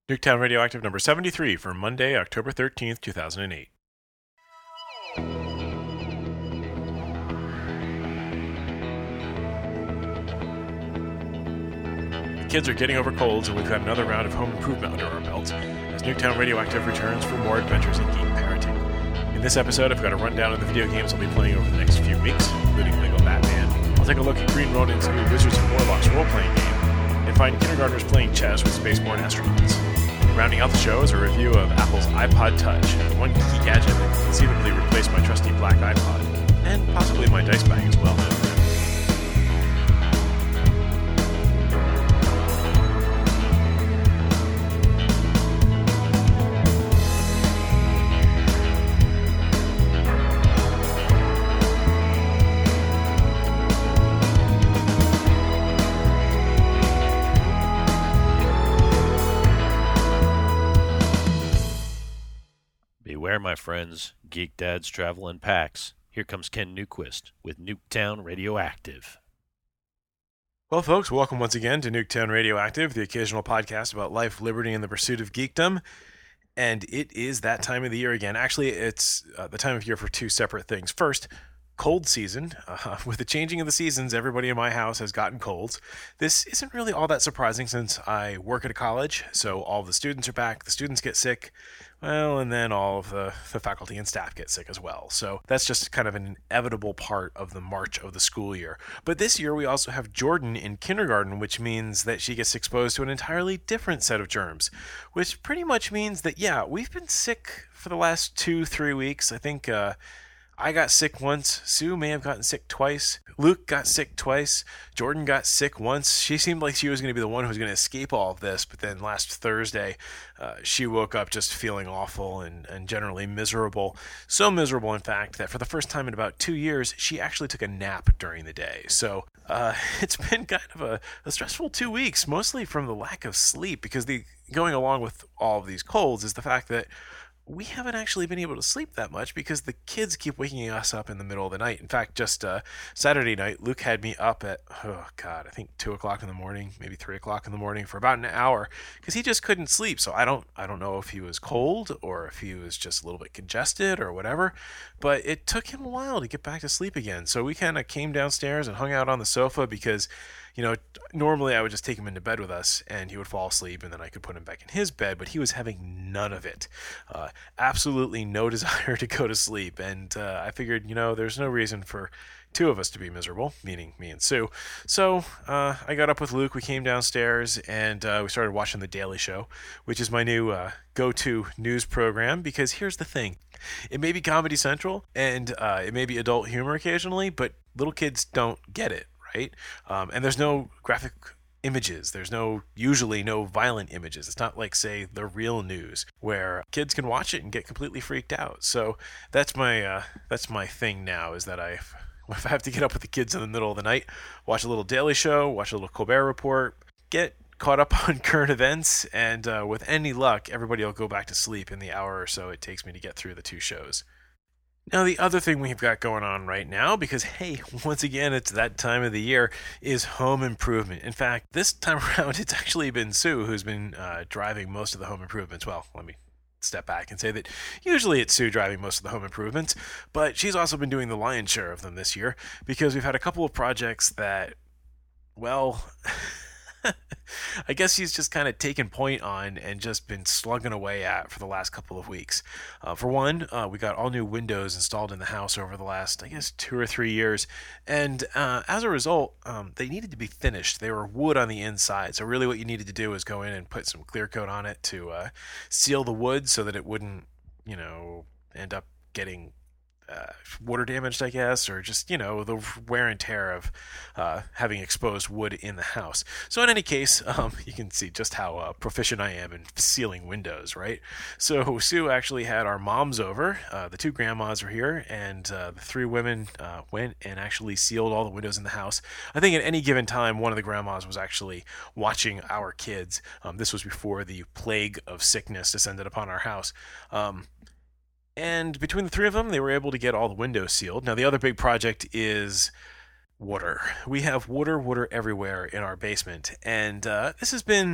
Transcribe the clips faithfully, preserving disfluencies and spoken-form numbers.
Nuketown Radioactive number seventy-three for Monday, October thirteenth, two thousand eight. The kids are getting over colds, and we've got another round of home improvement under our belts as Nuketown Radioactive returns for more adventures in geek parenting. In this episode, I've got a rundown of the video games I'll be playing over the next few weeks, including Lego Batman. I'll take a look at Green Ronin's new Wizards and Warlocks role-playing game, and find kindergartners playing chess with spaceborne astronauts. Rounding out the show is a review of Apple's iPod Touch, the one geeky gadget that can conceivably replace my trusty black iPod, and possibly my dice bag as well. Beware, my friends, geek dads travel in packs. Here comes Ken Newquist with Nuketown Radioactive. Well, folks, welcome once again to Nuketown Radioactive, the occasional podcast about life, liberty, and the pursuit of geekdom. And it is that time of the year again. Actually, it's uh, the time of year for two separate things. First, cold season. Uh, with the changing of the seasons, everybody in my house has gotten colds. This isn't really all that surprising since I work at a college, so all of the students are back. The students get sick. Well, and then all of the, the faculty and staff get sick as well. So that's just kind of an inevitable part of the march of the school year. But this year we also have Jordan in kindergarten, which means that she gets exposed to an entirely different set of germs, which pretty much means that, yeah, we've been sick for the last two, three weeks. I think uh, I got sick once. Sue may have gotten sick twice. Luke got sick twice. Jordan got sick once. She seemed like she was going to be the one who was going to escape all of this, but then last Thursday, uh, she woke up just feeling awful and, and generally miserable. So miserable, in fact, that for the first time in about two years, she actually took a nap during the day. So uh, it's been kind of a, a stressful two weeks, mostly from the lack of sleep, because the going along with all of these colds is the fact that we haven't actually been able to sleep that much because the kids keep waking us up in the middle of the night. In fact, just uh, Saturday night, Luke had me up at, oh God, I think two o'clock in the morning, maybe three o'clock in the morning for about an hour because he just couldn't sleep. So I don't, I don't know if he was cold or if he was just a little bit congested or whatever, but it took him a while to get back to sleep again. So we kind of came downstairs and hung out on the sofa because, you know, normally I would just take him into bed with us and he would fall asleep and then I could put him back in his bed, but he was having none of it. Uh, absolutely no desire to go to sleep. And uh, I figured, you know, there's no reason for two of us to be miserable, meaning me and Sue. So uh, I got up with Luke, we came downstairs, and uh, we started watching The Daily Show, which is my new uh, go-to news program, because here's the thing. It may be Comedy Central, and uh, it may be adult humor occasionally, but little kids don't get it. Right? Um, and there's no graphic images. There's no, usually no violent images. It's not like, say, The Real News, where kids can watch it and get completely freaked out. So that's my uh, that's my thing now, is that I, if I have to get up with the kids in the middle of the night, watch a little Daily Show, watch a little Colbert Report, get caught up on current events, and uh, with any luck, everybody will go back to sleep in the hour or so it takes me to get through the two shows. Now, the other thing we've got going on right now, because, hey, once again, it's that time of the year, is home improvement. In fact, this time around, it's actually been Sue who's been uh, driving most of the home improvements. Well, let me step back and say that usually it's Sue driving most of the home improvements, but she's also been doing the lion's share of them this year, because we've had a couple of projects that, well... I guess he's just kind of taken point on and just been slugging away at for the last couple of weeks. Uh, for one, uh, we got all new windows installed in the house over the last, I guess, two or three years. And uh, as a result, um, they needed to be finished. They were wood on the inside. So really what you needed to do is go in and put some clear coat on it to uh, seal the wood so that it wouldn't, you know, end up getting Uh, water damaged, I guess, or just, you know, the wear and tear of uh, having exposed wood in the house. So in any case, um, you can see just how uh, proficient I am in sealing windows, right? So Sue actually had our moms over. Uh, the two grandmas were here, and uh, the three women uh, went and actually sealed all the windows in the house. I think at any given time, one of the grandmas was actually watching our kids. Um, this was before the plague of sickness descended upon our house. Um, And between the three of them, they were able to get all the windows sealed. Now, the other big project is water. We have water, water everywhere in our basement. And uh, this has been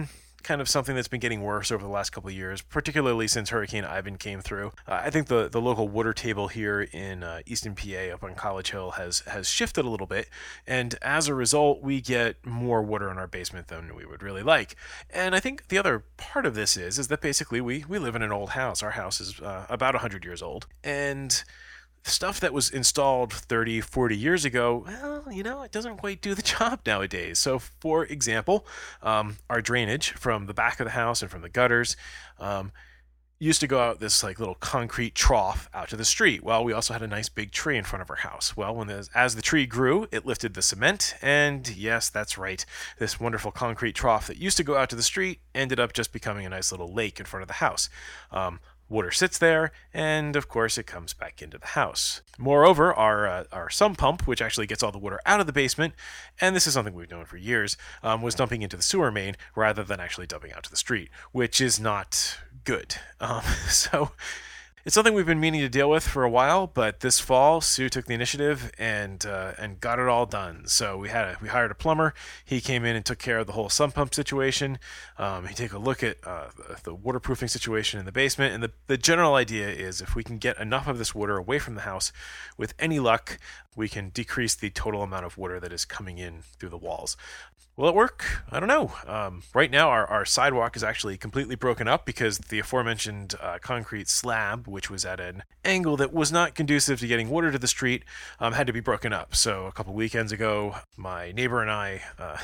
kind of something that's been getting worse over the last couple of years, particularly since Hurricane Ivan came through. Uh, I think the, the local water table here in uh, Easton P A up on College Hill has, has shifted a little bit, and as a result, we get more water in our basement than we would really like. And I think the other part of this is, is that basically we, we live in an old house. Our house is uh, about one hundred years old, and stuff that was installed thirty, forty years ago, well, you know, it doesn't quite do the job nowadays. So, for example, um, our drainage from the back of the house and from the gutters um, used to go out this like little concrete trough out to the street. Well, we also had a nice big tree in front of our house. Well, when the, as the tree grew, it lifted the cement, and yes, that's right, this wonderful concrete trough that used to go out to the street ended up just becoming a nice little lake in front of the house. Um, Water sits there, and of course it comes back into the house. Moreover, our uh, our sump pump, which actually gets all the water out of the basement, and this is something we've known for years, um, was dumping into the sewer main rather than actually dumping out to the street, which is not good. Um, so it's something we've been meaning to deal with for a while, but this fall, Sue took the initiative and uh, and got it all done. So we had a, we hired a plumber. He came in and took care of the whole sump pump situation. Um, he took a look at uh, the waterproofing situation in the basement, and the, the general idea is if we can get enough of this water away from the house, with any luck, we can decrease the total amount of water that is coming in through the walls. Will it work? I don't know. Um, right now, our, our sidewalk is actually completely broken up because the aforementioned uh, concrete slab, which was at an angle that was not conducive to getting water to the street, um, had to be broken up. So a couple weekends ago, my neighbor and I uh,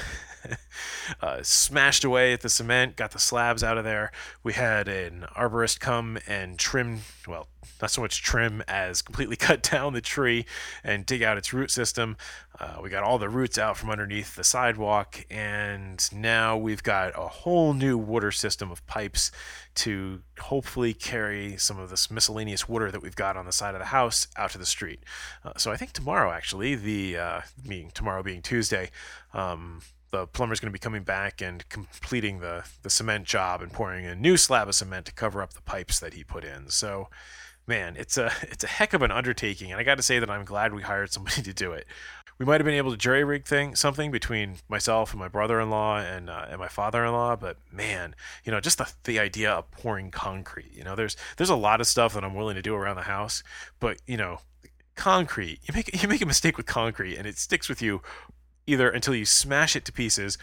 uh, smashed away at the cement, got the slabs out of there. We had an arborist come and trim, well, not so much trim as completely cut down the tree and dig out its root system. Uh, we got all the roots out from underneath the sidewalk, and now we've got a whole new water system of pipes to hopefully carry some of this miscellaneous water that we've got on the side of the house out to the street. Uh, so I think tomorrow, actually, the uh, being tomorrow being Tuesday, um, the plumber's going to be coming back and completing the, the cement job and pouring a new slab of cement to cover up the pipes that he put in. So, man, it's a it's a heck of an undertaking, and I got to say that I'm glad we hired somebody to do it. We might have been able to jury-rig thing, something between myself and my brother-in-law and uh, and my father-in-law, but man, you know, just the the idea of pouring concrete, you know, there's there's a lot of stuff that I'm willing to do around the house, but you know, concrete, you make you make a mistake with concrete, and it sticks with you either until you smash it to pieces,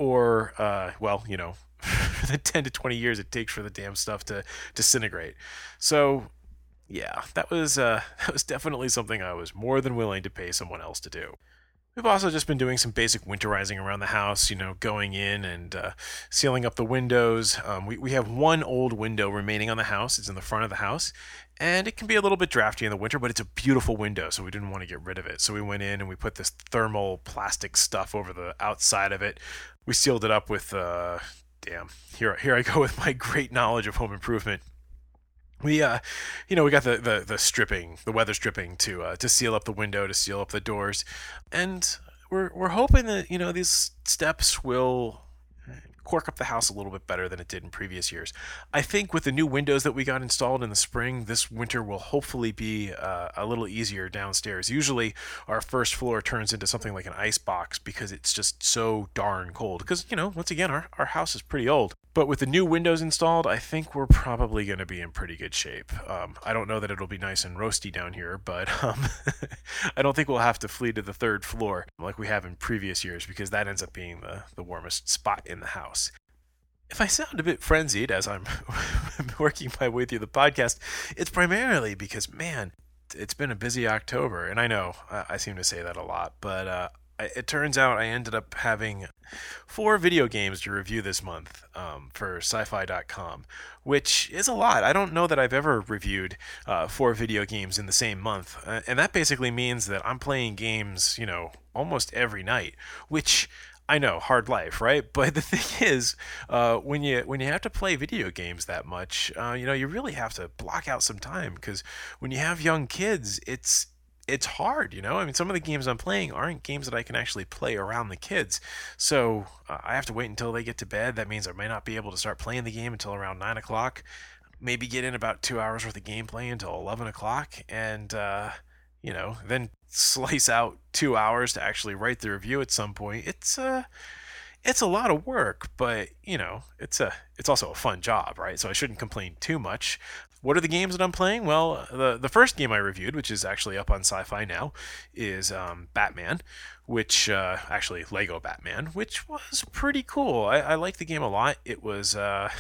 or uh, well, you know, the ten to twenty years it takes for the damn stuff to disintegrate. So. Yeah, that was uh, that was definitely something I was more than willing to pay someone else to do. We've also just been doing some basic winterizing around the house, you know, going in and uh, sealing up the windows. Um, we, we have one old window remaining on the house. It's in the front of the house, and it can be a little bit drafty in the winter, but it's a beautiful window, so we didn't want to get rid of it. So we went in and we put this thermal plastic stuff over the outside of it. We sealed it up with, uh, damn, here, here I go with my great knowledge of home improvement. We, uh, you know, we got the, the, the stripping, the weather stripping to uh, to seal up the window, to seal up the doors, and we're we're hoping that, you know, these steps will cork up the house a little bit better than it did in previous years. I think with the new windows that we got installed in the spring, this winter will hopefully be uh, a little easier downstairs. Usually our first floor turns into something like an ice box because it's just so darn cold. Because, you know, once again, our, our house is pretty old. But with the new windows installed, I think we're probably going to be in pretty good shape. Um, I don't know that it'll be nice and roasty down here, but um, I don't think we'll have to flee to the third floor like we have in previous years, because that ends up being the, the warmest spot in the house. If I sound a bit frenzied as I'm working my way through the podcast, it's primarily because, man, it's been a busy October. And I know I, I seem to say that a lot, but uh, it turns out I ended up having four video games to review this month um, for sci-fi dot com, which is a lot. I don't know that I've ever reviewed uh, four video games in the same month. Uh, and that basically means that I'm playing games, you know, almost every night, which I know, hard life, right? But the thing is, uh, when you when you have to play video games that much, uh, you know, you really have to block out some time, because when you have young kids, it's it's hard, you know? I mean, some of the games I'm playing aren't games that I can actually play around the kids. So uh, I have to wait until they get to bed. That means I may not be able to start playing the game until around nine o'clock. Maybe get in about two hours worth of gameplay until eleven o'clock. And, uh, you know, then slice out two hours to actually write the review at some point. It's, uh, it's a lot of work, but you know, it's a it's also a fun job, right? So I shouldn't complain too much. What are the games that I'm playing? Well, the the first game I reviewed, which is actually up on Sci-Fi now, is um, Batman, which uh, actually Lego Batman, which was pretty cool. I, I liked the game a lot. It was uh,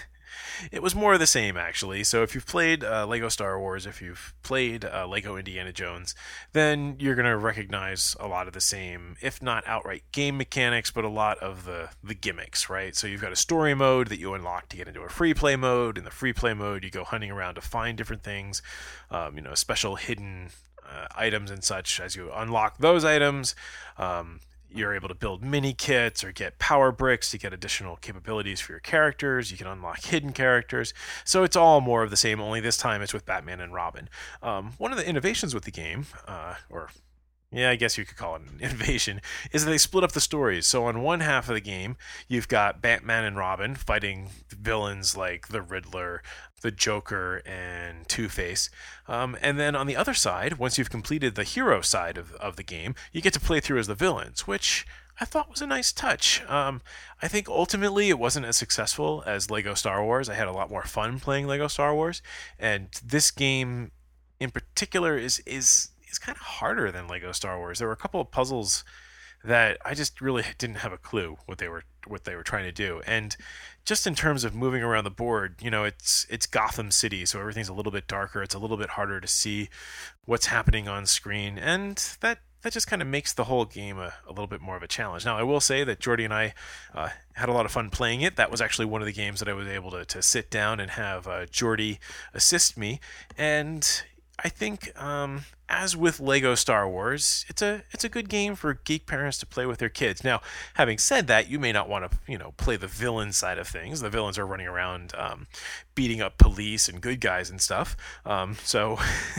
it was more of the same, actually. So if you've played uh, Lego Star Wars, if you've played uh, Lego Indiana Jones, then you're going to recognize a lot of the same, if not outright game mechanics, but a lot of the, the gimmicks, right? So you've got a story mode that you unlock to get into a free play mode. In the free play mode, you go hunting around to find different things, um, you know, special hidden uh, items and such. As you unlock those items, um, you're able to build mini kits or get power bricks to get additional capabilities for your characters. You can unlock hidden characters. So it's all more of the same, only this time it's with Batman and Robin. Um, one of the innovations with the game, uh, or yeah, I guess you could call it an innovation, is that they split up the stories. So on one half of the game, you've got Batman and Robin fighting villains like the Riddler, the Joker, and Two-Face. Um, and then on the other side, once you've completed the hero side of, of the game, you get to play through as the villains, which I thought was a nice touch. Um, I think ultimately it wasn't as successful as Lego Star Wars. I had a lot more fun playing Lego Star Wars, and this game in particular is is is kind of harder than Lego Star Wars. There were a couple of puzzles that I just really didn't have a clue what they were what they were trying to do. And just in terms of moving around the board, you know, it's it's Gotham City, so everything's a little bit darker. It's a little bit harder to see what's happening on screen, and that that just kind of makes the whole game a, a little bit more of a challenge. Now, I will say that Jordy and I uh, had a lot of fun playing it. That was actually one of the games that I was able to, to sit down and have uh, Jordy assist me. And I think, um, as with Lego Star Wars, it's a it's a good game for geek parents to play with their kids. Now, having said that, you may not want to, you know, play the villain side of things. The villains are running around um, beating up police and good guys and stuff. Um, so,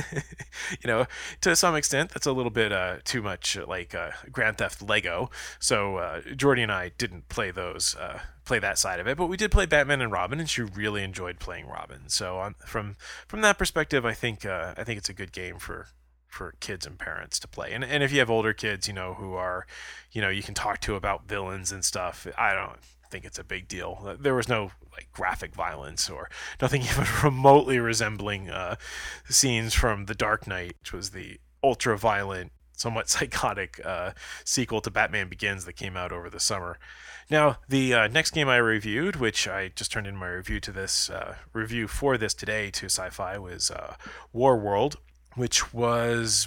you know, to some extent, that's a little bit uh, too much like uh, Grand Theft Lego. So, uh, Jordy and I didn't play those. Uh, play that side of it, but we did play Batman and Robin, and she really enjoyed playing Robin. So on, from from that perspective, I think uh, I think it's a good game for for kids and parents to play. And and if you have older kids, you know, who are, you know, you can talk to about villains and stuff, I don't think it's a big deal. There was no like graphic violence or nothing even remotely resembling uh, scenes from The Dark Knight, which was the ultra violent, somewhat psychotic uh, sequel to Batman Begins that came out over the summer. Now, the uh, next game I reviewed, which I just turned in my review to this uh, review for this today to Sci-Fi, was uh, War World, which was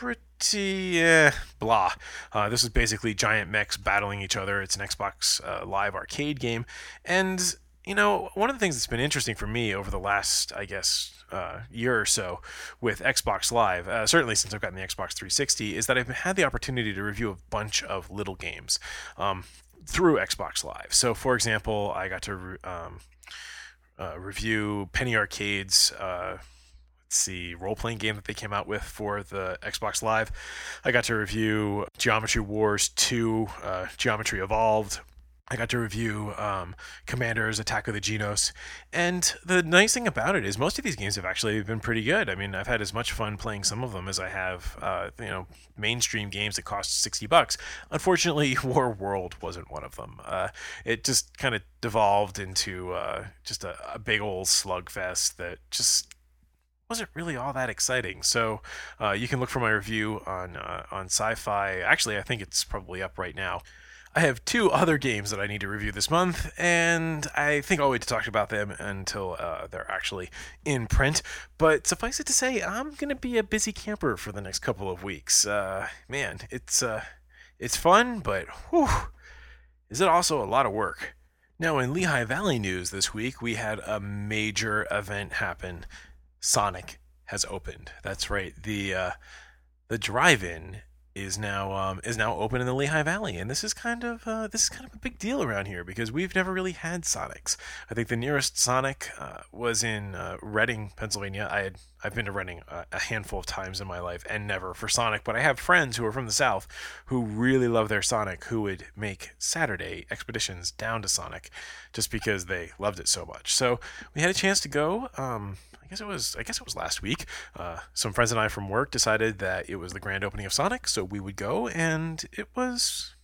pretty eh, blah. Uh, this is basically giant mechs battling each other. It's an Xbox uh, Live arcade game, and you know, one of the things that's been interesting for me over the last, I guess, uh, year or so with Xbox Live, uh, certainly since I've gotten the Xbox three sixty, is that I've had the opportunity to review a bunch of little games um, through Xbox Live. So, for example, I got to re- um, uh, review Penny Arcade's uh, let's see, role-playing game that they came out with for the Xbox Live. I got to review Geometry Wars two, uh, Geometry Evolved. I got to review um, Commander's Attack of the Genos, and the nice thing about it is most of these games have actually been pretty good. I mean, I've had as much fun playing some of them as I have, uh, you know, mainstream games that cost sixty bucks. Unfortunately, War World wasn't one of them. Uh, it just kind of devolved into uh, just a, a big old slugfest that just wasn't really all that exciting. So uh, you can look for my review on uh, on Sci-Fi. Actually, I think it's probably up right now. I have two other games that I need to review this month, and I think I'll wait to talk about them until uh, they're actually in print. But suffice it to say, I'm going to be a busy camper for the next couple of weeks. Uh, man, it's uh, it's fun, but whew, is it also a lot of work. Now, in Lehigh Valley news this week, we had a major event happen. Sonic has opened. That's right. The uh, the drive-in is now um, is now open in the Lehigh Valley, and this is kind of uh, this is kind of a big deal around here because we've never really had Sonics. I think the nearest Sonic uh, was in uh, Reading, Pennsylvania. I had I've been to Reading a, a handful of times in my life, and never for Sonic. But I have friends who are from the South who really love their Sonic, who would make Saturday expeditions down to Sonic just because they loved it so much. So we had a chance to go. Um, I guess it was I guess it was last week. Uh, some friends and I from work decided that it was the grand opening of Sonic, so we would go, and it was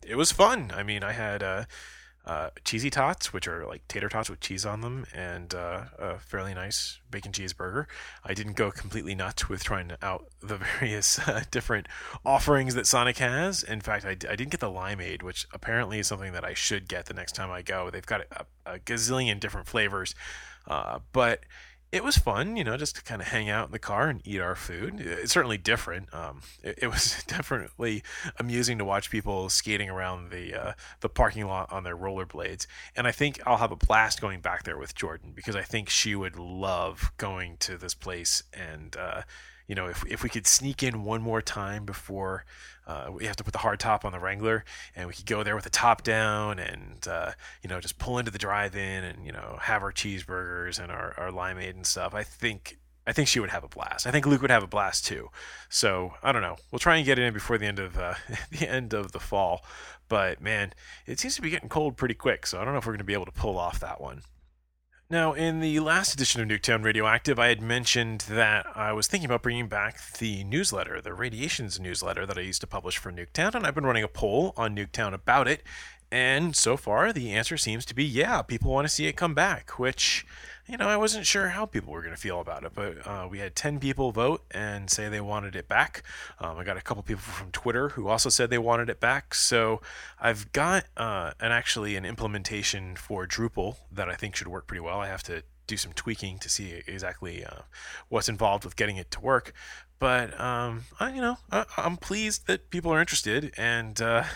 it was fun. I mean, I had uh, uh, cheesy tots, which are like tater tots with cheese on them, and uh, a fairly nice bacon cheeseburger. I didn't go completely nuts with trying out the various uh, different offerings that Sonic has. In fact, I, I didn't get the limeade, which apparently is something that I should get the next time I go. They've got a, a gazillion different flavors, uh, but it was fun, you know, just to kind of hang out in the car and eat our food. It's certainly different. Um, it, it was definitely amusing to watch people skating around the uh, the parking lot on their rollerblades. And I think I'll have a blast going back there with Jordan because I think she would love going to this place. And uh, you know, if if we could sneak in one more time before uh, we have to put the hard top on the Wrangler, and we could go there with the top down, and uh, you know, just pull into the drive-in, and you know, have our cheeseburgers and our, our limeade and stuff. I think I think she would have a blast. I think Luke would have a blast too. So I don't know. We'll try and get it in before the end of uh, the end of the fall. But man, it seems to be getting cold pretty quick. So I don't know if we're going to be able to pull off that one. Now, in the last edition of Nuketown Radioactive, I had mentioned that I was thinking about bringing back the newsletter, the Radiations newsletter that I used to publish for Nuketown, and I've been running a poll on Nuketown about it, and so far the answer seems to be yeah, people want to see it come back, which, you know, I wasn't sure how people were going to feel about it, but uh, we had ten people vote and say they wanted it back. Um, I got a couple people from Twitter who also said they wanted it back, so I've got uh, an actually an implementation for Drupal that I think should work pretty well. I have to do some tweaking to see exactly uh, what's involved with getting it to work, but um, I, you know, I, I'm pleased that people are interested, and uh,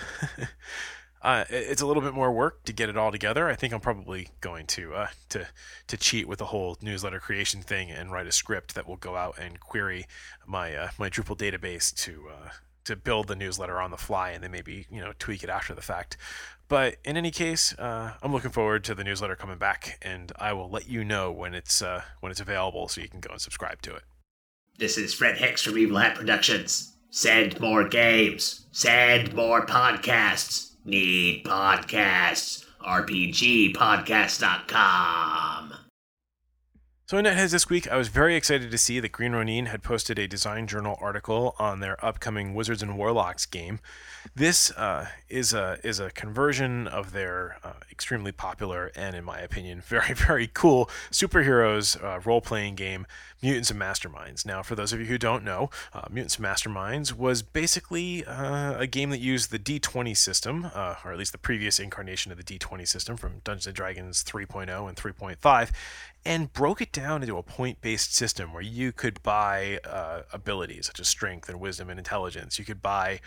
Uh, it's a little bit more work to get it all together. I think I'm probably going to uh, to to cheat with the whole newsletter creation thing and write a script that will go out and query my uh, my Drupal database to uh, to build the newsletter on the fly, and then maybe, you know, tweak it after the fact. But in any case, uh, I'm looking forward to the newsletter coming back, and I will let you know when it's uh, when it's available, so you can go and subscribe to it. This is Fred Hicks from Evil Hat Productions. Send more games. Send more podcasts. Need podcasts. R P G podcast dot com. So in NetHeads this week, I was very excited to see that Green Ronin had posted a Design Journal article on their upcoming Wizards and Warlocks game. This uh, is a is a conversion of their uh, extremely popular and, in my opinion, very, very cool superheroes uh, role-playing game, Mutants and Masterminds. Now, for those of you who don't know, uh, Mutants and Masterminds was basically uh, a game that used the D twenty system, uh, or at least the previous incarnation of the D twenty system from Dungeons and Dragons three point oh and three point five, and broke it down into a point-based system where you could buy uh, abilities such as strength and wisdom and intelligence. You could buy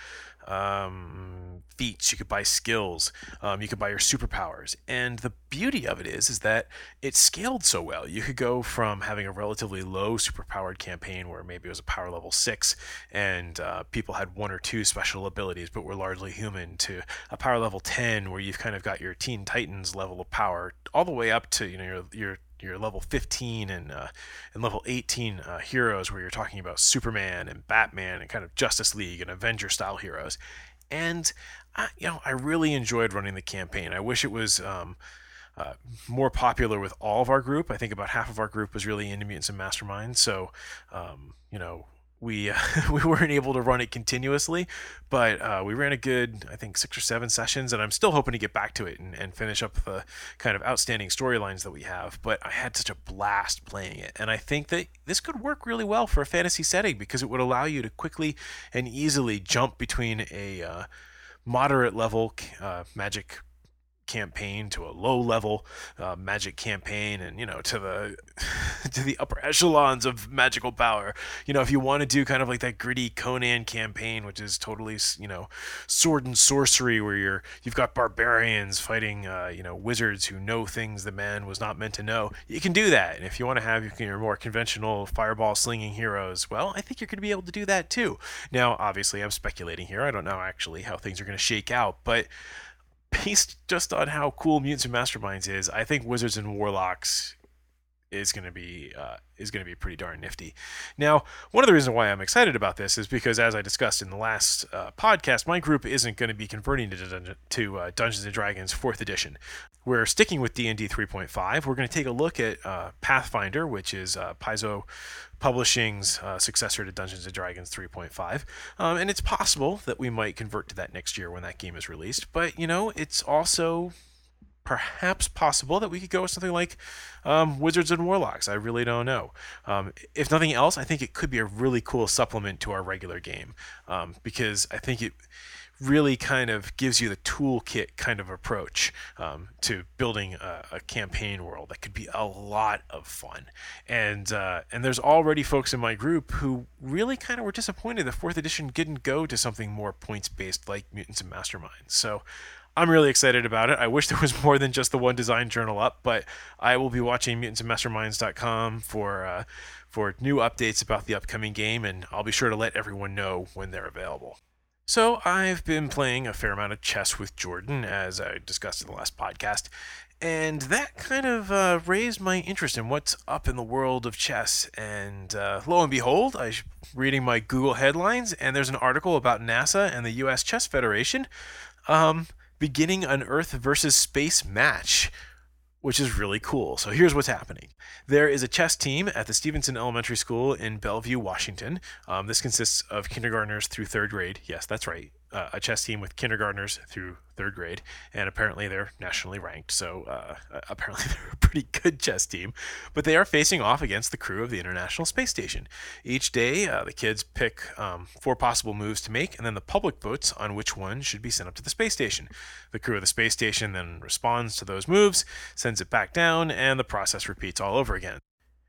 um, feats, you could buy skills, um, you could buy your superpowers. And the beauty of it is, is that it scaled so well. You could go from having a relatively low superpowered campaign where maybe it was a power level six and uh, people had one or two special abilities but were largely human, to a power level ten where you've kind of got your Teen Titans level of power, all the way up to, you know, your, your your level fifteen and uh, and level eighteen uh, heroes where you're talking about Superman and Batman and kind of Justice League and Avenger style heroes. And I, you know, I really enjoyed running the campaign. I wish it was um, uh, more popular with all of our group. I think about half of our group was really into Mutants and Masterminds, so um, you know, we uh, we weren't able to run it continuously, but uh, we ran a good, I think, six or seven sessions, and I'm still hoping to get back to it and, and finish up the kind of outstanding storylines that we have. But I had such a blast playing it, and I think that this could work really well for a fantasy setting because it would allow you to quickly and easily jump between a uh, moderate level uh, magic campaign to a low level uh, magic campaign, and, you know, to the to the upper echelons of magical power. You know, if you want to do kind of like that gritty Conan campaign, which is totally, you know, sword and sorcery, where you're you've got barbarians fighting uh, you know, wizards who know things the man was not meant to know, you can do that. And if you want to have your more conventional fireball slinging heroes, well, I think you're going to be able to do that too. Now, obviously, I'm speculating here. I don't know actually how things are going to shake out, but based just on how cool Mutants and Masterminds is, I think Wizards and Warlocks is going to be uh, is going to be pretty darn nifty. Now, one of the reasons why I'm excited about this is because, as I discussed in the last uh, podcast, my group isn't going to be converting to, Dun- to uh, Dungeons and Dragons fourth Edition. We're sticking with D and D three point five. We're going to take a look at uh, Pathfinder, which is uh, Paizo Publishing's uh, successor to Dungeons and Dragons three point five. Um, and it's possible that we might convert to that next year when that game is released. But, you know, it's also perhaps possible that we could go with something like um, Wizards and Warlocks. I really don't know. Um, if nothing else, I think it could be a really cool supplement to our regular game, um, because I think it really kind of gives you the toolkit kind of approach um, to building a, a campaign world that could be a lot of fun. And uh, and there's already folks in my group who really kind of were disappointed that fourth edition didn't go to something more points-based like Mutants and Masterminds. So I'm really excited about it. I wish there was more than just the one design journal up, but I will be watching mutants and masterminds dot com for uh, for new updates about the upcoming game, and I'll be sure to let everyone know when they're available. So I've been playing a fair amount of chess with Jordan, as I discussed in the last podcast, and that kind of uh, raised my interest in what's up in the world of chess. And uh, lo and behold, I was reading my Google headlines, and there's an article about NASA and the U S Chess Federation um, beginning an Earth versus space match, which is really cool. So here's what's happening. There is a chess team at the Stevenson Elementary School in Bellevue, Washington. Um, this consists of kindergartners through third grade. Yes, that's right. Uh, a chess team with kindergartners through third grade, and apparently they're nationally ranked, so uh, apparently they're a pretty good chess team, but they are facing off against the crew of the International Space Station. Each day, uh, the kids pick um, four possible moves to make, and then the public votes on which one should be sent up to the space station. The crew of the space station then responds to those moves, sends it back down, and the process repeats all over again.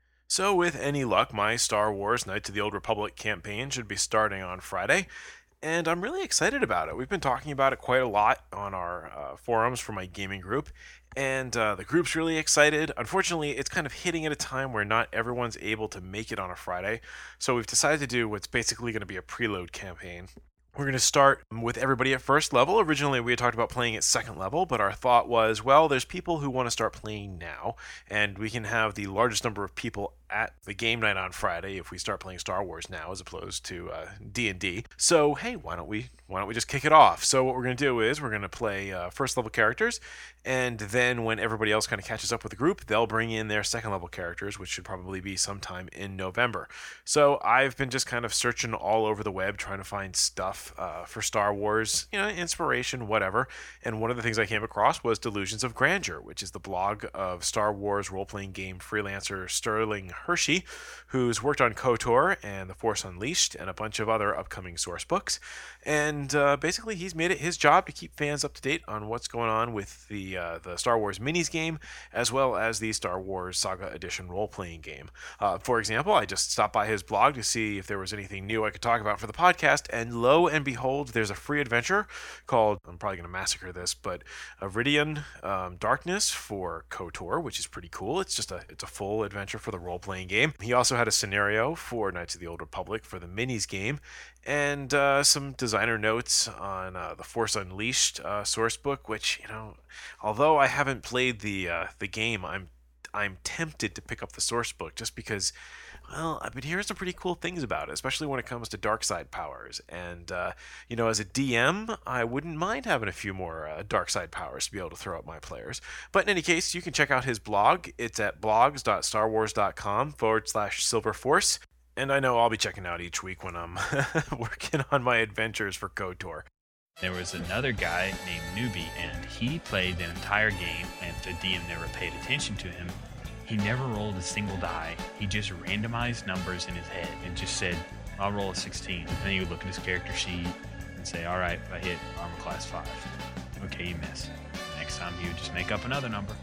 So with any luck, my Star Wars Knights of the Old Republic campaign should be starting on Friday, and I'm really excited about it. We've been talking about it quite a lot on our uh, forums for my gaming group, and uh, the group's really excited. Unfortunately, it's kind of hitting at a time where not everyone's able to make it on a Friday, so we've decided to do what's basically going to be a preload campaign. We're going to start with everybody at first level. Originally, we had talked about playing at second level, but our thought was, well, there's people who want to start playing now, and we can have the largest number of people at the game night on Friday if we start playing Star Wars now as opposed to uh, D and D. So, hey, why don't we why don't we just kick it off? So what we're going to do is we're going to play uh, first level characters, and then when everybody else kind of catches up with the group, they'll bring in their second level characters, which should probably be sometime in November. So I've been just kind of searching all over the web trying to find stuff uh, for Star Wars, you know, inspiration, whatever. And one of the things I came across was Delusions of Grandeur, which is the blog of Star Wars role-playing game freelancer Sterling Hershey, who's worked on KOTOR and The Force Unleashed and a bunch of other upcoming source books. And uh, basically, he's made it his job to keep fans up to date on what's going on with the uh, the Star Wars Minis game, as well as the Star Wars Saga Edition role-playing game. Uh, for example, I just stopped by his blog to see if there was anything new I could talk about for the podcast, and lo and behold, there's a free adventure called, I'm probably going to massacre this, but Iridian um, Darkness for KOTOR, which is pretty cool. It's just a it's a full adventure for the role-playing game. He also had a scenario for Knights of the Old Republic for the Minis game, and uh, some designer notes on uh, the Force Unleashed uh, source book, which, you know, although I haven't played the uh, the game, I'm I'm tempted to pick up the source book just because, well, I've been hearing some pretty cool things about it, especially when it comes to dark side powers. And, uh, you know, as a D M, I wouldn't mind having a few more uh, dark side powers to be able to throw at my players. But in any case, you can check out his blog. It's at blogs.starwars.com forward slash silverforce. And I know I'll be checking out each week when I'm working on my adventures for KOTOR. There was another guy named Newbie, and he played the entire game, and the D M never paid attention to him. He never rolled a single die. He just randomized numbers in his head and just said, I'll roll a sixteen. And then he would look at his character sheet and say, all right, I hit armor class five. Okay, you miss. Next time he would just make up another number.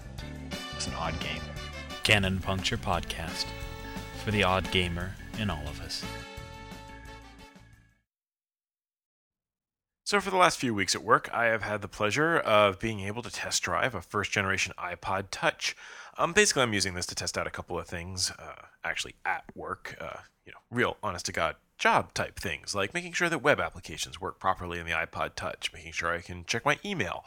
It's an odd game. Cannon Puncture Podcast. For the odd gamer in all of us. So for the last few weeks at work, I have had the pleasure of being able to test drive a first-generation iPod Touch. Um, basically, I'm using this to test out a couple of things, uh, actually at work, uh, you know, real honest-to-God job-type things, like making sure that web applications work properly in the iPod Touch, making sure I can check my email,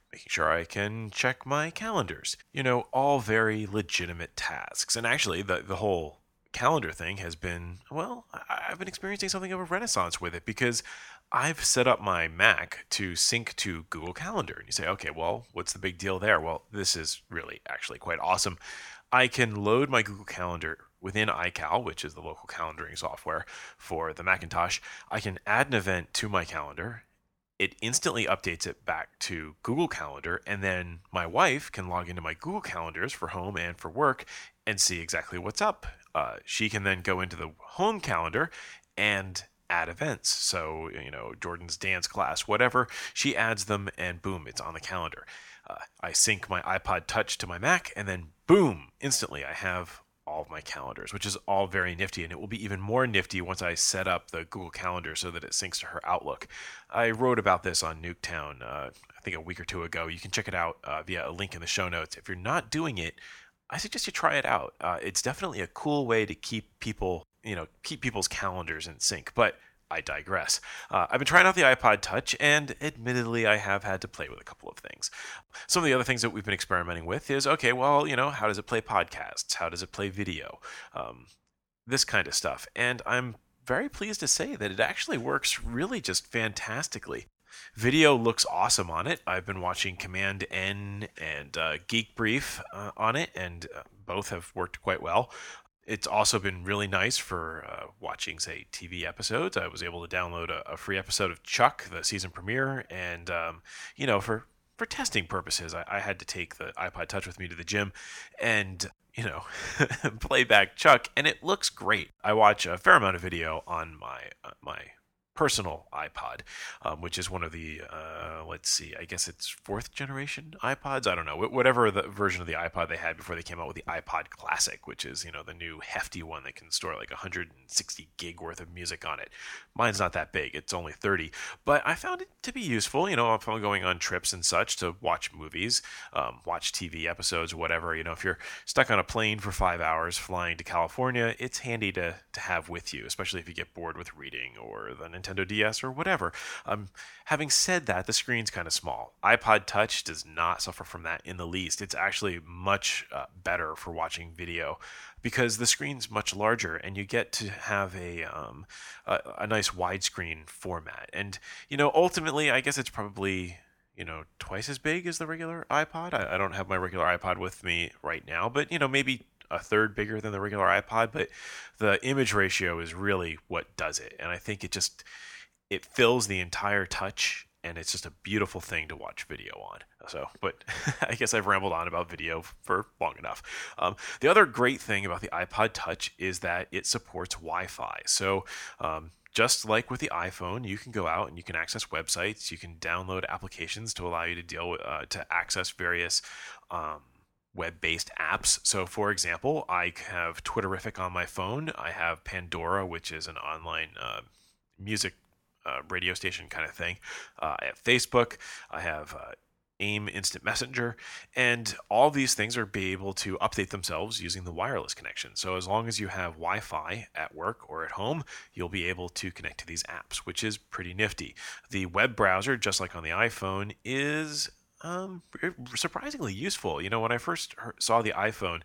making sure I can check my calendars. You know, all very legitimate tasks. And actually, the, the whole calendar thing has been, well, I, I've been experiencing something of a renaissance with it because I've set up my Mac to sync to Google Calendar. And you say, okay, well, what's the big deal there? Well, this is really actually quite awesome. I can load my Google Calendar within iCal, which is the local calendaring software for the Macintosh. I can add an event to my calendar. It instantly updates it back to Google Calendar, and then my wife can log into my Google Calendars for home and for work and see exactly what's up. Uh, she can then go into the home calendar and add events. So, you know, Jordan's dance class, whatever, she adds them and boom, it's on the calendar. Uh, I sync my iPod Touch to my Mac and then boom, instantly I have all of my calendars, which is all very nifty. And it will be even more nifty once I set up the Google Calendar so that it syncs to her Outlook. I wrote about this on Nuketown, uh, I think a week or two ago. You can check it out uh, via a link in the show notes. If you're not doing it, I suggest you try it out. Uh, it's definitely a cool way to keep people, you know, keep people's calendars in sync. But I digress. Uh, I've been trying out the iPod Touch, and admittedly, I have had to play with a couple of things. Some of the other things that we've been experimenting with is, okay, well, you know, how does it play podcasts? How does it play video? Um, this kind of stuff. And I'm very pleased to say that it actually works really just fantastically. Video looks awesome on it. I've been watching Command N and uh, Geek Brief uh, on it, and uh, both have worked quite well. It's also been really nice for uh, watching, say, T V episodes. I was able to download a, a free episode of Chuck, the season premiere, and, um, you know, for, for testing purposes, I, I had to take the iPod Touch with me to the gym and, you know, play back Chuck, and it looks great. I watch a fair amount of video on my uh, my personal iPod, um, which is one of the, uh, let's see, I guess it's fourth generation iPods. I don't know, whatever the version of the iPod they had before they came out with the iPod Classic, which is, you know, the new hefty one that can store like one hundred sixty gig worth of music on it. Mine's not that big. It's only thirty, but I found it to be useful, you know, if I'm going on trips and such to watch movies, um, watch T V episodes, whatever. You know, if you're stuck on a plane for five hours flying to California, it's handy to, to have with you, especially if you get bored with reading or the Nintendo D S or whatever. Um, having said that, the screen's kind of small. iPod Touch does not suffer from that in the least. It's actually much uh, better for watching video because the screen's much larger and you get to have a, um, a, a nice widescreen format. And, you know, ultimately, I guess it's probably, you know, twice as big as the regular iPod. I, I don't have my regular iPod with me right now, but, you know, maybe a third bigger than the regular iPod, but the image ratio is really what does it. And I think it just, it fills the entire touch and it's just a beautiful thing to watch video on. So, but I guess I've rambled on about video for long enough. Um, the other great thing about the iPod Touch is that it supports Wi-Fi. So, um, just like with the iPhone, you can go out and you can access websites, you can download applications to allow you to deal with, uh, to access various, um, web-based apps. So, for example, I have Twitterrific on my phone. I have Pandora, which is an online uh, music uh, radio station kind of thing. Uh, I have Facebook. I have uh, AIM Instant Messenger. And all these things are be able to update themselves using the wireless connection. So as long as you have Wi-Fi at work or at home, you'll be able to connect to these apps, which is pretty nifty. The web browser, just like on the iPhone, is Um, surprisingly useful. You know, when I first heard, saw the iPhone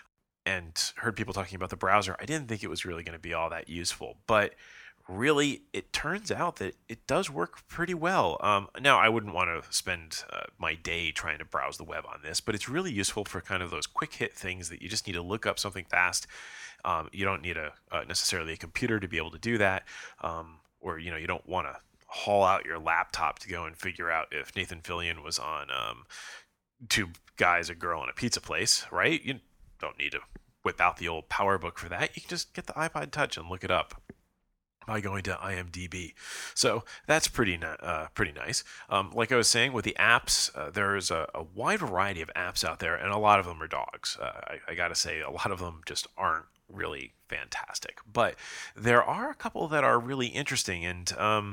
and heard people talking about the browser, I didn't think it was really going to be all that useful. But really, it turns out that it does work pretty well. Um, now, I wouldn't want to spend uh, my day trying to browse the web on this, but it's really useful for kind of those quick hit things that you just need to look up something fast. Um, you don't need a uh, necessarily a computer to be able to do that, um, or you know, you don't want to haul out your laptop to go and figure out if Nathan Fillion was on um, Two Guys, a Girl, and a Pizza Place, right? You don't need to whip out the old PowerBook for that. You can just get the iPod Touch and look it up by going to I M D B. So that's pretty uh, pretty nice. Um, like I was saying, with the apps, uh, there's a, a wide variety of apps out there, and a lot of them are dogs. Uh, I, I got to say, a lot of them just aren't really fantastic. But there are a couple that are really interesting, and um,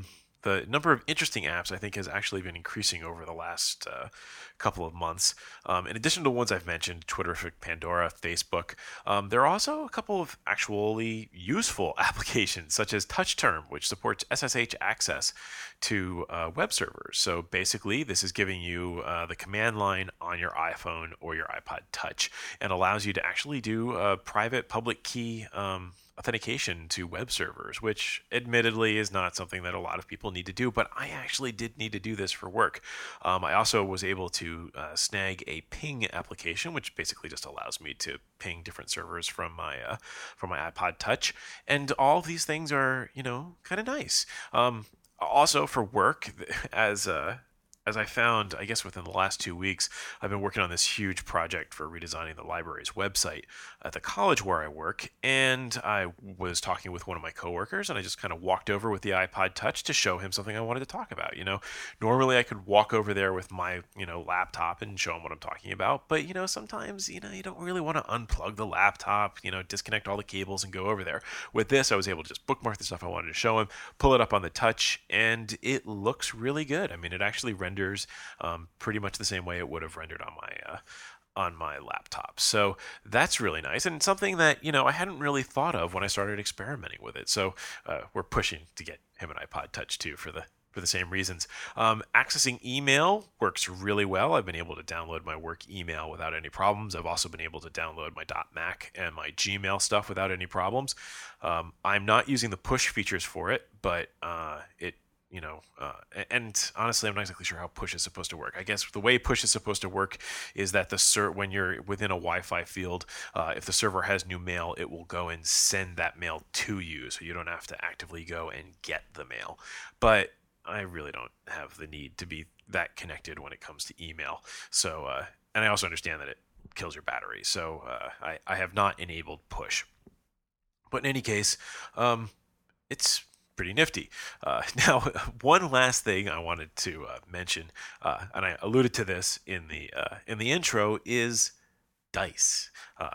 the number of interesting apps I think has actually been increasing over the last uh, couple of months. Um, in addition to the ones I've mentioned, Twitterrific, Pandora, Facebook, um, there are also a couple of actually useful applications such as TouchTerm, which supports S S H access to uh, web servers. So basically, this is giving you uh, the command line on your iPhone or your iPod Touch and allows you to actually do a private public key um, authentication to web servers, which admittedly is not something that a lot of people need to do, but I actually did need to do this for work. Um, I also was able to uh, snag a ping application, which basically just allows me to ping different servers from my uh, from my iPod Touch, and all of these things are, you know, kind of nice. Um, also for work, as uh, as I found, I guess within the last two weeks, I've been working on this huge project for redesigning the library's website at the college where I work, and I was talking with one of my coworkers, and I just kind of walked over with the iPod Touch to show him something I wanted to talk about. You know, normally I could walk over there with my, you know, laptop and show him what I'm talking about, but, you know, sometimes, you know, you don't really want to unplug the laptop, you know, disconnect all the cables and go over there. With this, I was able to just bookmark the stuff I wanted to show him, pull it up on the Touch, and it looks really good. I mean, it actually renders um, pretty much the same way it would have rendered on my uh, on my laptop. So that's really nice, and something that, you know, I hadn't really thought of when I started experimenting with it. So uh, we're pushing to get him an iPod Touch too for the for the same reasons. Um, accessing email works really well. I've been able to download my work email without any problems. I've also been able to download my .Mac and my Gmail stuff without any problems. Um, I'm not using the push features for it, but uh, it You know, uh, and honestly, I'm not exactly sure how push is supposed to work. I guess the way push is supposed to work is that the ser- when you're within a Wi-Fi field, uh, if the server has new mail, it will go and send that mail to you, so you don't have to actively go and get the mail. But I really don't have the need to be that connected when it comes to email. So, uh, and I also understand that it kills your battery, so uh, I, I have not enabled push. But in any case, um, it's pretty nifty. Uh, now, one last thing I wanted to uh, mention, uh, and I alluded to this in the uh, in the intro, is dice. Uh,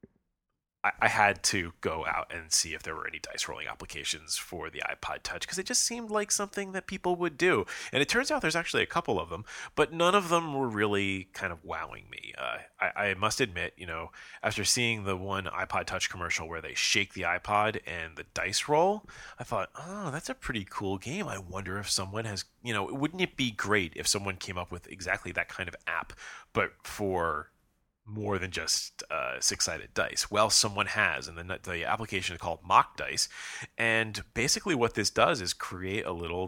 I, I had to go out and see if there were any dice rolling applications for the iPod Touch, because it just seemed like something that people would do. And it turns out there's actually a couple of them, but none of them were really kind of wowing me. Uh, I, I must admit, you know, after seeing the one iPod Touch commercial where they shake the iPod and the dice roll, I thought, oh, that's a pretty cool game. I wonder if someone has, you know, wouldn't it be great if someone came up with exactly that kind of app, but for more than just uh, six-sided dice? Well, someone has, and the, the application is called Mock Dice, and basically what this does is create a little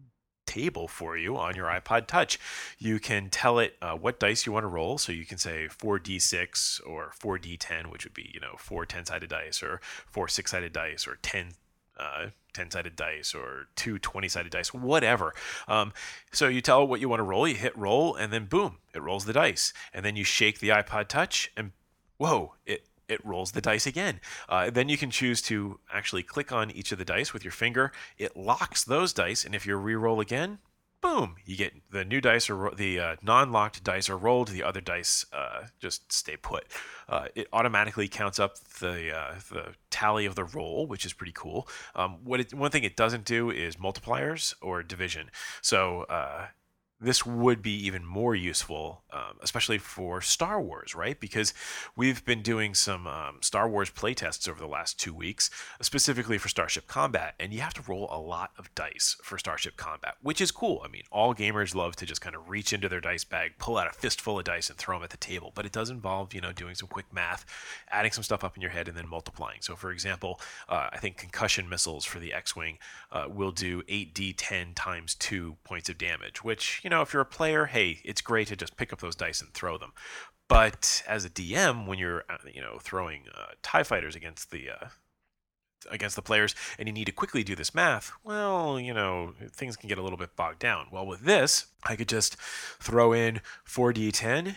table for you on your iPod Touch. You can tell it uh, what dice you want to roll, so you can say four d six or four d ten, which would be, you know, four ten-sided dice, or four six-sided dice, or ten uh, ten-sided dice, or two twenty-sided dice, whatever. Um, so you tell it what you want to roll, you hit roll, and then boom, it rolls the dice. And then you shake the iPod Touch, and whoa, it it rolls the dice again. Uh, then you can choose to actually click on each of the dice with your finger. It locks those dice, and if you re-roll again, boom, you get the new dice, or the uh, non-locked dice are rolled. The other dice uh, just stay put. Uh, it automatically counts up the uh, the tally of the roll, which is pretty cool. Um, what it, one thing it doesn't do is multipliers or division. So uh, this would be even more useful, um, especially for Star Wars, right? Because we've been doing some um, Star Wars playtests over the last two weeks, specifically for Starship Combat, and you have to roll a lot of dice for Starship Combat, which is cool. I mean, all gamers love to just kind of reach into their dice bag, pull out a fistful of dice, and throw them at the table, but it does involve, you know, doing some quick math, adding some stuff up in your head, and then multiplying. So, for example, uh, I think concussion missiles for the X-Wing uh, will do eight d ten times two points of damage, which, you know, if you're a player, hey, it's great to just pick up those dice and throw them. But as a D M, when you're, you know, throwing uh, TIE fighters against the uh, against the players, and you need to quickly do this math, well, you know, things can get a little bit bogged down. Well, with this, I could just throw in four d ten,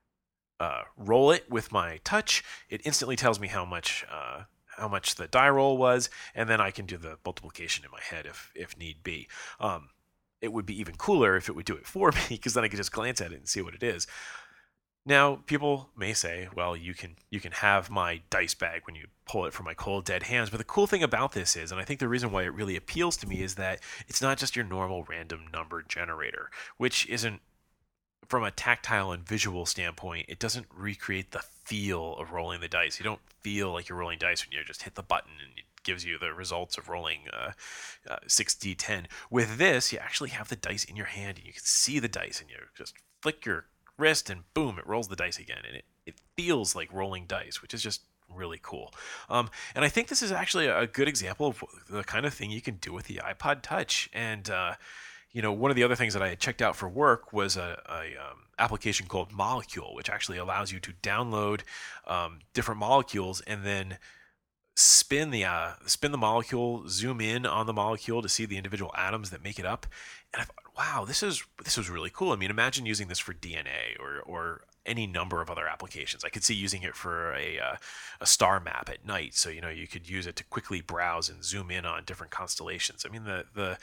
uh, roll it with my touch. It instantly tells me how much uh, how much the die roll was, and then I can do the multiplication in my head if if need be. Um, It would be even cooler if it would do it for me, because then I could just glance at it and see what it is. Now, people may say, well, you can you can have my dice bag when you pull it from my cold dead hands. But the cool thing about this is, and I think the reason why it really appeals to me, is that it's not just your normal random number generator, which isn't, from a tactile and visual standpoint, it doesn't recreate the feel of rolling the dice. You don't feel like you're rolling dice when you just hit the button and it gives you the results of rolling uh, uh, six d ten. With this, you actually have the dice in your hand and you can see the dice, and you just flick your wrist and boom, it rolls the dice again. And it, it feels like rolling dice, which is just really cool. Um, and I think this is actually a good example of the kind of thing you can do with the iPod Touch. And, uh, you know, one of the other things that I had checked out for work was a, a um, application called Molecule, which actually allows you to download um, different molecules and then spin the uh, spin the molecule, zoom in on the molecule to see the individual atoms that make it up. And I thought, wow, this is this is really cool. I mean, imagine using this for D N A or or any number of other applications. I could see using it for a uh, a star map at night. So, you know, you could use it to quickly browse and zoom in on different constellations. I mean, the the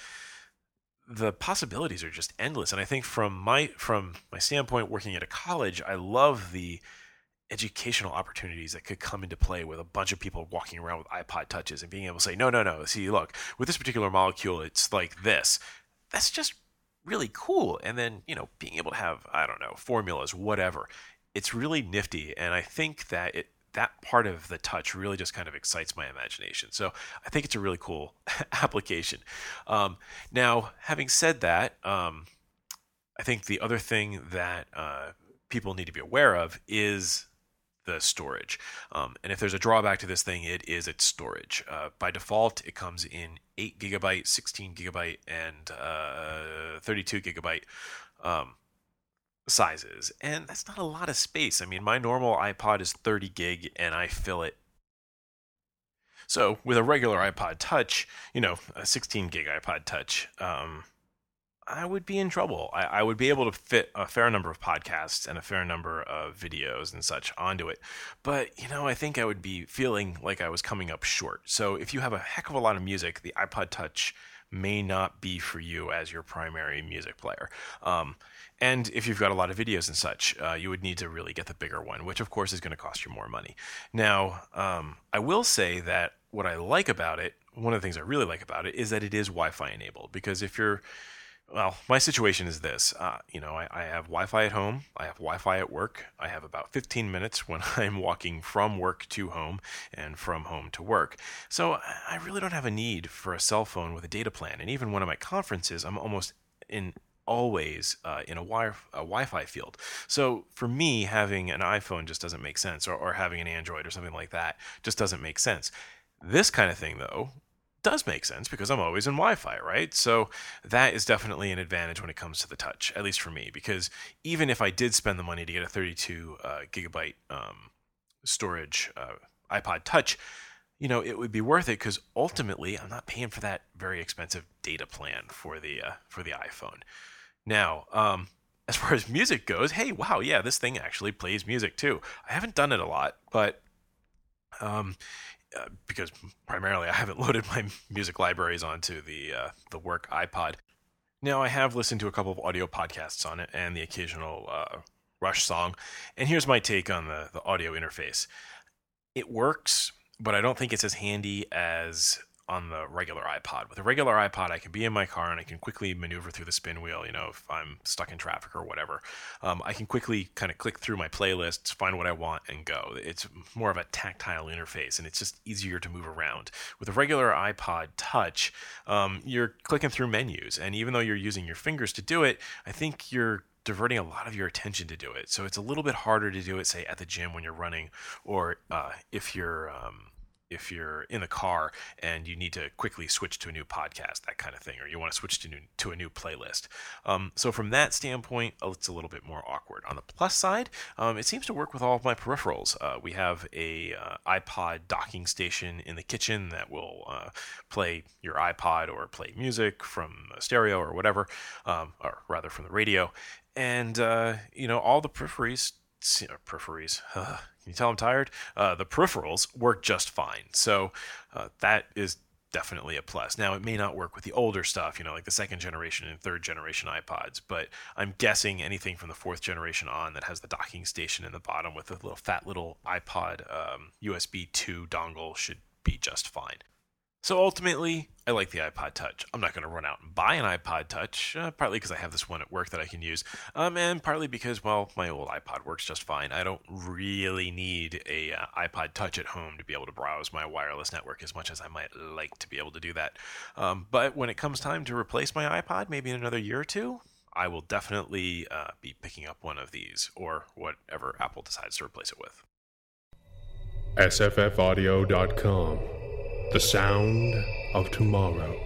the possibilities are just endless. And I think from my from my standpoint, working at a college, I love the educational opportunities that could come into play with a bunch of people walking around with iPod Touches and being able to say, no, no, no, see, look, with this particular molecule, it's like this. That's just really cool. And then, you know, being able to have, I don't know, formulas, whatever. It's really nifty. And I think that it that part of the touch really just kind of excites my imagination. So I think it's a really cool application. Um, now, having said that, um, I think the other thing that uh, people need to be aware of is the storage. Um, and if there's a drawback to this thing, it is its storage. Uh, by default, it comes in eight gigabyte, sixteen gigabyte, and uh, thirty-two gigabyte um, sizes. And that's not a lot of space. I mean, my normal iPod is thirty gig and I fill it. So with a regular iPod Touch, you know, a sixteen gig iPod Touch, um, I would be in trouble. I, I would be able to fit a fair number of podcasts and a fair number of videos and such onto it. But, you know, I think I would be feeling like I was coming up short. So if you have a heck of a lot of music, the iPod Touch may not be for you as your primary music player. Um, and if you've got a lot of videos and such, uh, you would need to really get the bigger one, which of course is going to cost you more money. Now, um, I will say that what I like about it, one of the things I really like about it, is that it is Wi-Fi enabled. Because if you're Well, my situation is this. Uh, you know, I, I have Wi-Fi at home. I have Wi-Fi at work. I have about fifteen minutes when I'm walking from work to home and from home to work. So I really don't have a need for a cell phone with a data plan. And even when I'm at conferences, I'm almost in always uh, in a, wi- a Wi-Fi field. So for me, having an iPhone just doesn't make sense, or, or having an Android or something like that just doesn't make sense. This kind of thing, though, does make sense because I'm always in Wi-Fi, right? So that is definitely an advantage when it comes to the touch, at least for me, because even if I did spend the money to get a thirty-two uh, gigabyte um, storage uh, iPod Touch, you know, it would be worth it because ultimately I'm not paying for that very expensive data plan for the uh, for the iPhone. Now, um, as far as music goes, hey, wow, yeah, this thing actually plays music too. I haven't done it a lot, but um, Uh, because primarily I haven't loaded my music libraries onto the uh, the work iPod. Now, I have listened to a couple of audio podcasts on it and the occasional uh, Rush song. And here's my take on the, the audio interface. It works, but I don't think it's as handy as on the regular iPod. With a regular iPod, I can be in my car and I can quickly maneuver through the spin wheel, you know, if I'm stuck in traffic or whatever. Um, I can quickly kind of click through my playlists, find what I want, and go. It's more of a tactile interface, and it's just easier to move around. With a regular iPod Touch, um, you're clicking through menus, and even though you're using your fingers to do it, I think you're diverting a lot of your attention to do it. So it's a little bit harder to do it, say, at the gym when you're running, or uh, if you're... Um, if you're in the car and you need to quickly switch to a new podcast, that kind of thing, or you want to switch to new, to a new playlist. Um, so from that standpoint, it's a little bit more awkward. On the plus side, um, it seems to work with all of my peripherals. Uh, we have a uh, iPod docking station in the kitchen that will uh, play your iPod or play music from a stereo or whatever, um, or rather from the radio. And, uh, you know, all the peripheries, peripheries, uh, can you tell I'm tired? Uh, the peripherals work just fine. So uh, that is definitely a plus. Now, it may not work with the older stuff, you know, like the second generation and third generation iPods, but I'm guessing anything from the fourth generation on that has the docking station in the bottom with a little fat little iPod um, U S B two dongle should be just fine. So ultimately, I like the iPod Touch. I'm not going to run out and buy an iPod Touch, uh, partly because I have this one at work that I can use, um, and partly because, well, my old iPod works just fine. I don't really need a uh, iPod Touch at home to be able to browse my wireless network as much as I might like to be able to do that. Um, but when it comes time to replace my iPod, maybe in another year or two, I will definitely uh, be picking up one of these, or whatever Apple decides to replace it with. S F F audio dot com. The sound of tomorrow.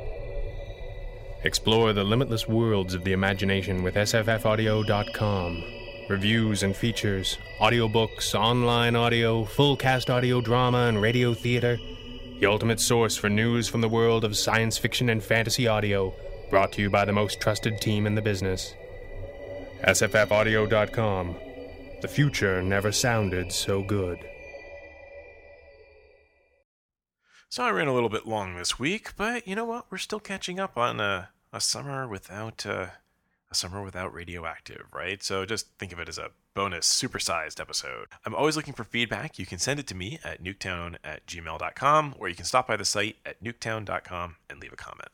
Explore the limitless worlds of the imagination with S F F audio dot com. Reviews and features, audiobooks, online audio, full cast audio drama, and radio theater. The ultimate source for news from the world of science fiction and fantasy audio. Brought to you by the most trusted team in the business. S F F audio dot com. The future never sounded so good. So I ran a little bit long this week, but you know what? We're still catching up on a, a summer without uh, a summer without Radioactive, right? So just think of it as a bonus, supersized episode. I'm always looking for feedback. You can send it to me at nuketown at gmail dot com, or you can stop by the site at nuketown dot com and leave a comment.